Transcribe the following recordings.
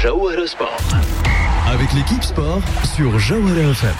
Jawahara Sport. Avec l'équipe sport sur Jawahara FM.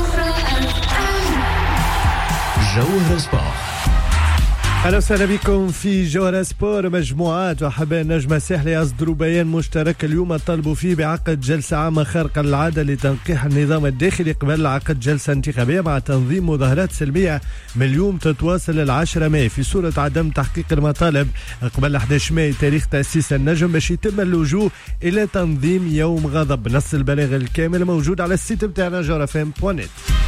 Jawahara Sport. أهلا وسهلا بكم في جوهرة سبور. مجموعات وحباء النجم الساحلي أصدروا بيان مشترك اليوم طلبوا فيه بعقد جلسة عامة خارقة للعادة لتنقيح النظام الداخلي قبل عقد جلسة انتخابية مع تنظيم مظاهرات سلمية من اليوم تتواصل 10 ماي في صورة عدم تحقيق المطالب قبل 11 ماي تاريخ تأسيس النجم باش يتم اللجوء إلى تنظيم يوم غضب. نص البلاغ الكامل موجود على السيت بتاعنا jawharafm.net.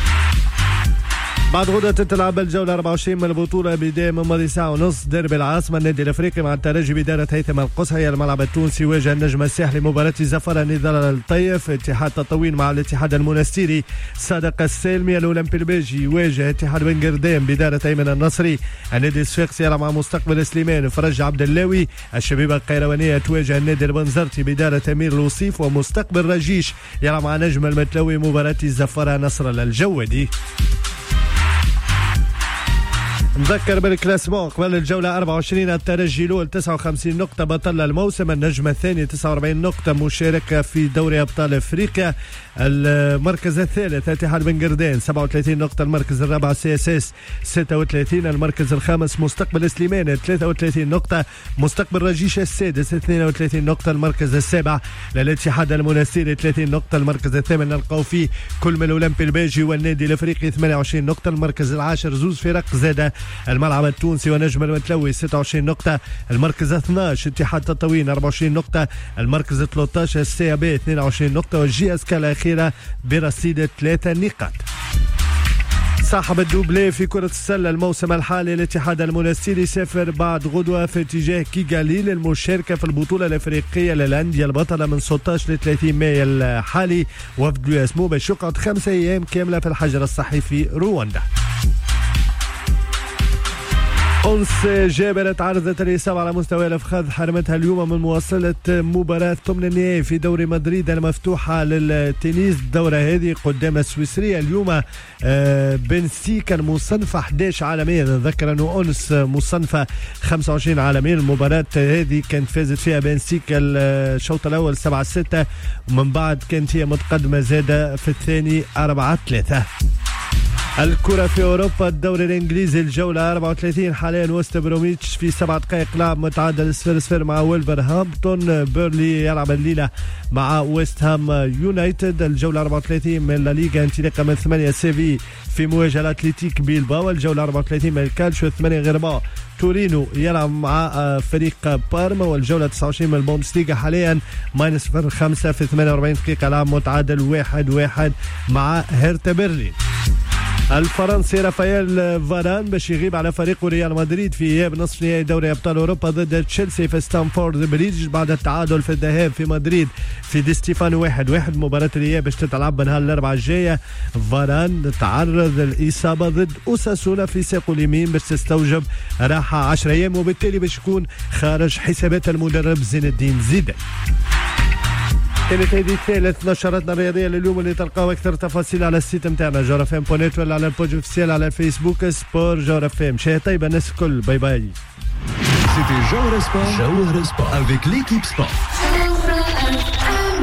بعد غدا تتلعب الجولة 24 من البطولة بداية من ماضي ساعة ونص. ديربي العاصمة النادي الأفريقي مع الترجي بدارة هيثم القصعي. الملعب التونسي واجه النجم الساحلي مباراة زفرة نضال الطيف. اتحاد تطوين مع الاتحاد المنستيري. صادق السالمي الأولمبي البيجي يواجه اتحاد بن قردان بدارة أيمن النصري. النادي الصفاقسي يلعب مع مستقبل سليمان فرج عبد اللاوي. الشبيبة القيروانية تواجه النادي البنزرتي بدارة أمير الوصيف. ومستقبل رجيش يلعب مع نجم المتلوي مباراة زفرة نصر الجودي. نذكر بالكلاسمون قبل الجولة 24 الترجي الأول 59 نقطة بطل الموسم. النجم الثاني 49 نقطة مشاركة في دوري أبطال أفريقيا. المركز الثالث اتحاد بن قردان 37 نقطة. المركز الرابع CSS 36. المركز الخامس مستقبل سليمان 33 نقطة. مستقبل رجيش السادس 32 نقطة. المركز السابع للاتحاد المنستيري 30 نقطة. المركز الثامن نلقاو فيه كل من الأولمبي البيجي والنادي الأفريقي 28 نقطة. المركز العاشر زوز فرق زادة الملعب التونسي ونجم المتلوي 26 نقطة. المركز 12 اتحاد تطوين 24 نقطة. المركز 13 CAB 22 نقطة. والجي اس كا الأخيرة برصيد 3 نقاط. صاحب الدوبلي في كرة السلة الموسم الحالي الاتحاد المنستيري سافر بعد غدوة في اتجاه كيغالي للمشاركة في البطولة الأفريقية للأندية البطلة من 16 ل 30 ماي الحالي. وفد اسمه باش يقعد 5 أيام كاملة في الحجر الصحي في رواندا. أنس جابر تعرضت الإصابة على مستوى الأفخاذ حرمتها اليوم من مواصلة مباراة ثمن النهائي في دوري مدريد المفتوحة للتنس. الدورة هذه قدام السويسرية اليوم. بنسيكا المصنفة 11 عالميا. نذكر أنه أنس مصنفة 25 عالميا. المباراة هذه كانت فازت فيها بنسيكا الشوط الأول 7-6 ومن بعد كانت هي متقدمة زادة في الثاني 4-3. الكرة في أوروبا الدوري الإنجليزي الجولة 34 حاليا وست بروميتش في 7 دقائق لعب متعادل 0-0 مع ويلفرهامبتون. بيرلي يلعب الليلة مع ويست هام يونايتد. الجولة 34 من لا ليغا انطلاقا من 8 سيفي في مواجهة الأتليتيك بيلباو. الجولة 34 من الكالشيو 8 غرباء تورينو يلعب مع فريق بارما. والجولة 29 من البوندسليغا حاليا -5 في 48 دقيقة لعب متعادل 1-1 مع هيرتا برلين. الفرنسي رافائيل فاران باش يغيب على فريقه ريال مدريد في اياب نصف نهائي دوري ابطال اوروبا ضد تشيلسي في ستانفورد بريدج بعد التعادل في الذهاب في مدريد في دي ستيفانو 1-1. مباراة الاياب باش تتلعب نهار الاربعاء الجاية. فاران تعرض الإصابة ضد أوساسونا في ساقه اليمين باش تستوجب راحة 10 أيام وبالتالي باش يكون خارج حسابات المدرب زين الدين زيدان. كانت هذه ثالث نشراتنا الرياضية لليوم اللي تلقاو أكثر تفاصيل على السيت متاعنا jawharafm.net ولا على البوج اوفيسيال على الفيسبوك سبور جوهرة. شيء طيب الناس الكل. باي باي. C'était Jawahara Sport avec l'équipe sport.